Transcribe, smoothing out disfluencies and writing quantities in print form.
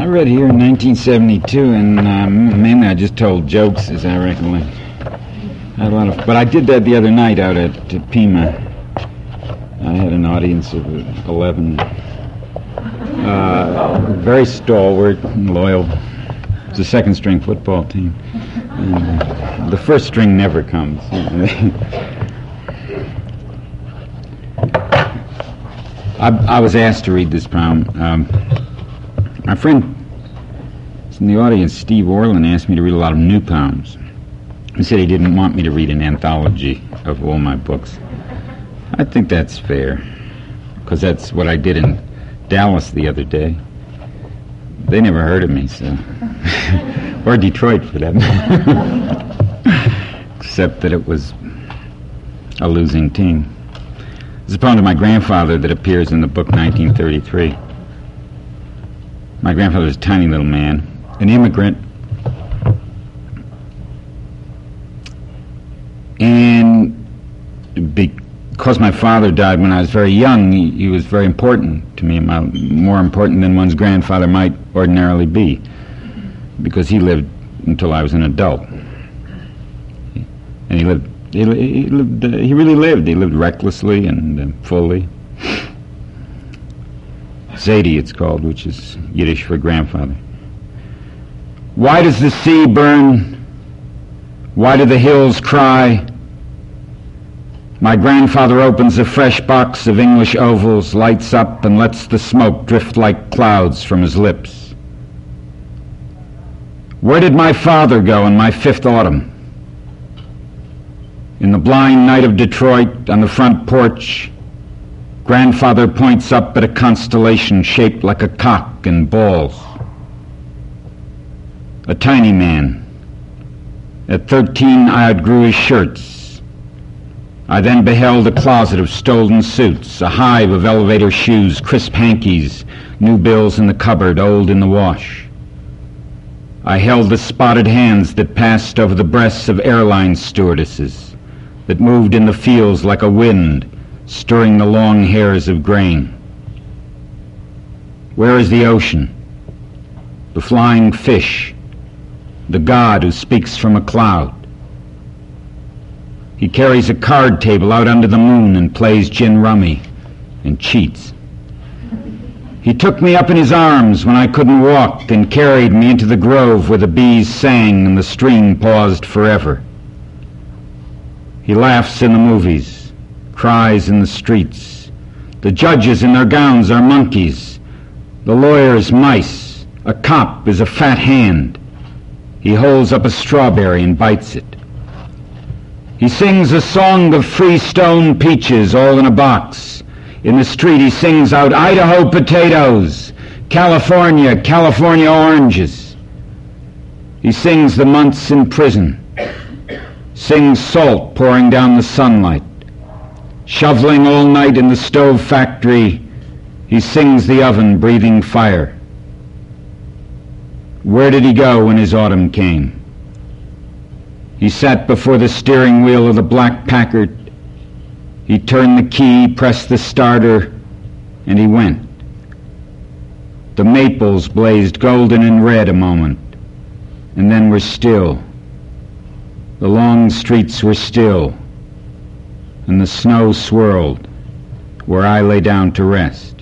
I read here in 1972, and mainly I just told jokes, as I recollect. I had a lot of, but I did that the other night out at Pima. I had an audience of 11. Very stalwart and loyal. It's a second-string football team. And the first string never comes. I was asked to read this poem. My friend in the audience, Steve Orland, asked me to read a lot of new poems. He said he didn't want me to read an anthology of all my books. I think that's fair, because that's what I did in Dallas the other day. They never heard of me, so... or Detroit, for that matter. Except that it was a losing team. It's a poem to my grandfather that appears in the book 1933. My grandfather was a tiny little man, an immigrant, and because my father died when I was very young, he was very important to me, more important than one's grandfather might ordinarily be, because he lived until I was an adult. And he really lived. He lived recklessly and fully. Zadie, it's called, which is Yiddish for grandfather. Why does the sea burn? Why do the hills cry? My grandfather opens a fresh box of English ovals, lights up, and lets the smoke drift like clouds from his lips. Where did my father go in my fifth autumn? In the blind night of Detroit, on the front porch, grandfather points up at a constellation shaped like a cock and balls. A tiny man. At 13, I outgrew his shirts. I then beheld a closet of stolen suits, a hive of elevator shoes, crisp hankies, new bills in the cupboard, old in the wash. I held the spotted hands that passed over the breasts of airline stewardesses, that moved in the fields like a wind, stirring the long hairs of grain. Where is the ocean? The flying fish, the god who speaks from a cloud. He carries a card table out under the moon and plays gin rummy and cheats. He took me up in his arms when I couldn't walk and carried me into the grove where the bees sang and the stream paused forever. He laughs in the movies, cries in the streets. The judges in their gowns are monkeys, the lawyers mice. A cop is a fat hand. He holds up a strawberry and bites it. He sings a song of freestone peaches all in a box. In the street he sings out Idaho potatoes, California, California oranges. He sings the months in prison, sings salt pouring down the sunlight. Shoveling all night in the stove factory, he sings the oven breathing fire. Where did he go when his autumn came? He sat before the steering wheel of the black Packard. He turned the key, pressed the starter, and he went. The maples blazed golden and red a moment, and then were still. The long streets were still, and the snow swirled where I lay down to rest.